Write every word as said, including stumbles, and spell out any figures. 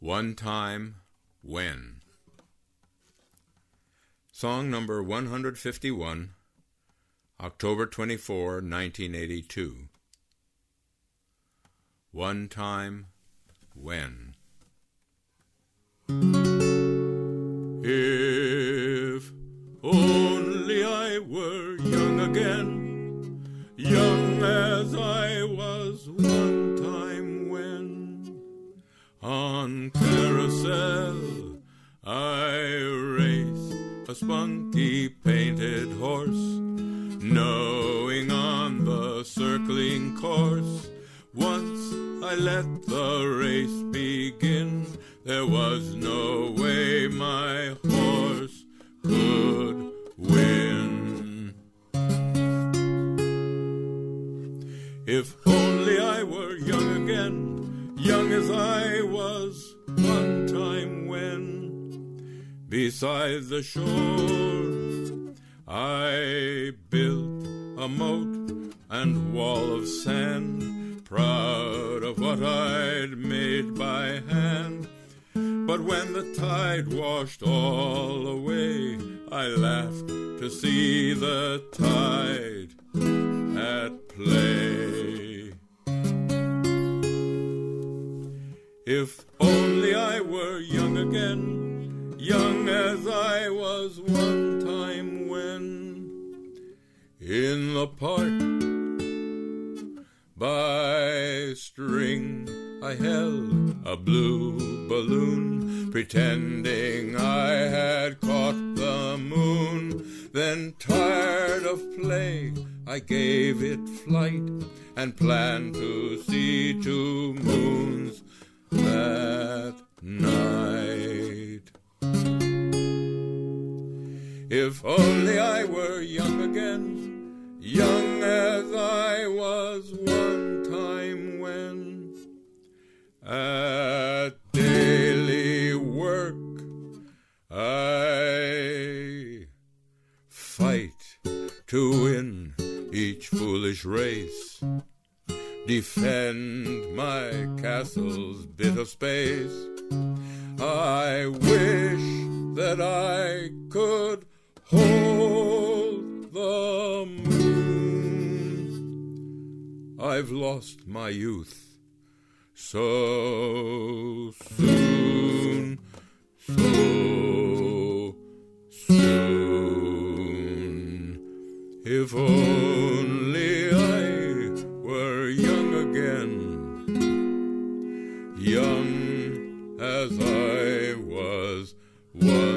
One Time When. Song number one fifty-one, October twenty-fourth, nineteen eighty-two. One Time When. If only I were young again, young as I was one time when, on carousel I race a spunky painted horse, knowing on the circling course, once I let the race begin, there was no way my horse could win. If only I were young again, young as I was one time when, beside the shore I built a moat and wall of sand, proud of what I'd made by hand. But when the tide washed all away, I laughed to see the tide at play. If only I were young again, young as I was one time when, in the park by string I held a blue balloon, pretending I had caught the moon. Then, tired of play, I gave it flight and planned to see two moons that night. If only I were young again, young as I was one time when, at daily work I fight to win each foolish race, defend my castle's bit of space. I wish that I could hold the moon. I've lost my youth so soon, so soon. If only I were young again, young as I was once.